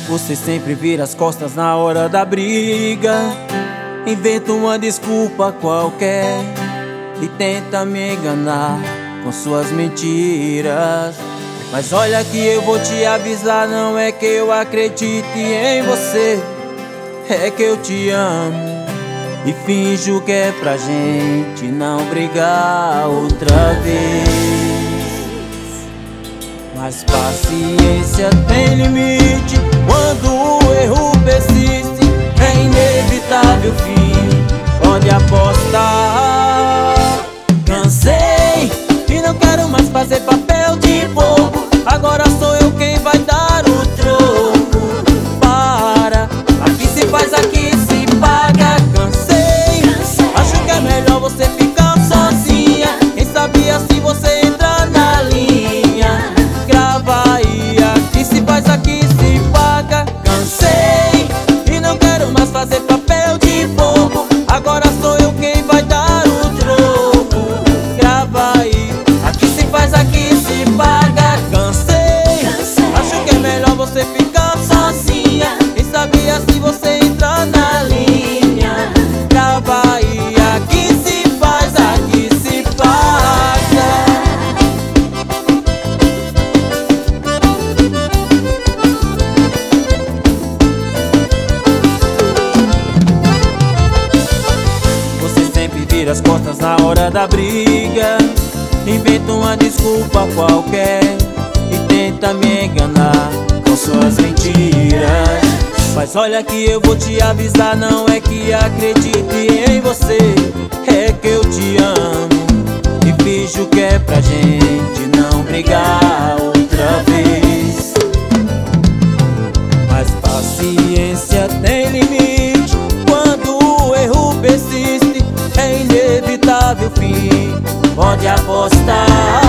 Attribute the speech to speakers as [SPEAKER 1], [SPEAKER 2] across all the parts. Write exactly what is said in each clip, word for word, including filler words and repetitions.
[SPEAKER 1] Você sempre vira as costas na hora da briga, inventa uma desculpa qualquer e tenta me enganar com suas mentiras. Mas olha que eu vou te avisar, não é que eu acredite em você, é que eu te amo e finjo que é pra gente não brigar outra vez. Mas paciência tem limite, quando o erro persiste, é inevitável fim, pode apostar. Cansei e não quero mais fazer papel de bobo, agora sou eu quem vai dar o troco. Para, aqui se faz, aqui se paga. Cansei, acho que é melhor você ficar sozinha, quem sabia se você entrar na linha. Grava aí, aqui se faz, aqui se paga. Cansei e não quero mais fazer papel de bobo, agora sou eu quem vai dar o troco. Grava aí, aqui se faz, aqui se paga. Cansei, acho que é melhor você ficar sozinha, quem sabia se você entrar na linha. Grava aí, aqui se faz, aqui se paga. Você sempre vira as costas na hora da briga, inventa uma desculpa qualquer e tenta me enganar com suas mentiras. Mas olha que eu vou te avisar, não é que acredite em você, é que eu te amo e finjo que é pra gente não brigar outra vez. Mas paciência tem limite, quando o erro persiste, é inevitável fim, pode apostar.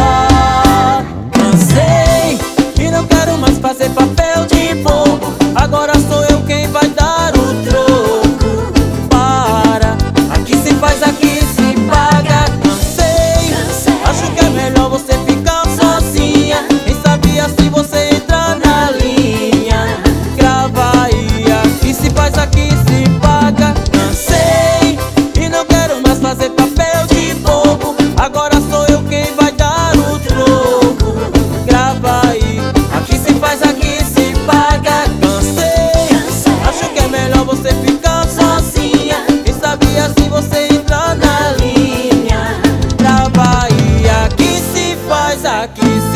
[SPEAKER 1] Cansei e não quero mais fazer papel de bobo, agora sou eu quem vai dar o troco. Para, aqui se faz, aqui se paga. Cansei, acho que é melhor você ficar sozinha, quem sabia se você entrar na linha. Grava aí, aqui se faz, aqui se paga. Cansei e não quero mais fazer papel de bobo, agora sou eu quem vai dar o troco. Grava aí, aqui se faz, aqui se paga. Cansei, acho que é melhor você ficar sozinha, quem sabia se você entrar na linha. Grava aí, aqui se faz, aqui se